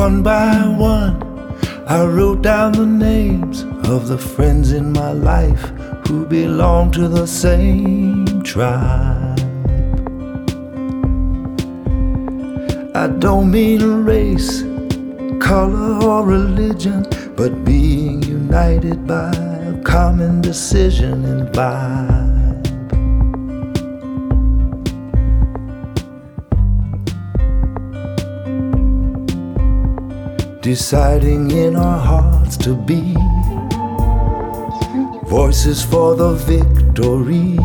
One by one, I wrote down the names of the friends in my life who belong to the same tribe. I don't mean a race, color or religion, but being united by a common decision and vibe. Deciding in our hearts to be voices for the victory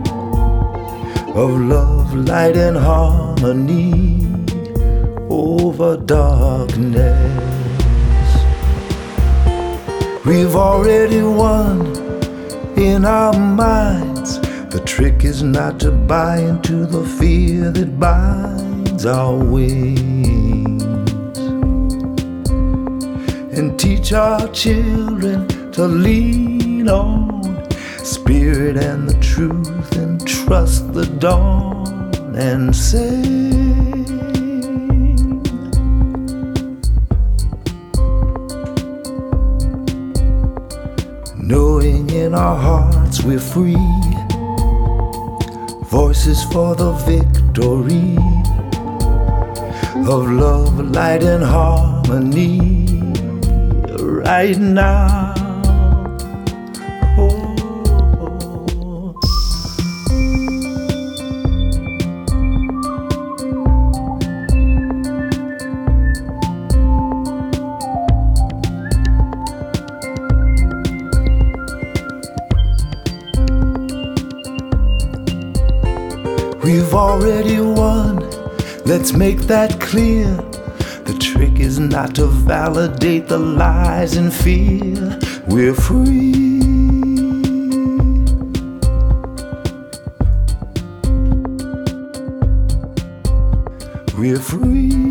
of love, light and harmony over darkness. We've already won in our minds. The trick is not to buy into the fear that binds our wings, and teach our children to lean on spirit and the truth and trust the dawn and say, knowing in our hearts we're free, voices for the victory of love, light and harmony right now. We've already won, let's make that clear. The trick is not to validate the lies and fear. We're free. We're free.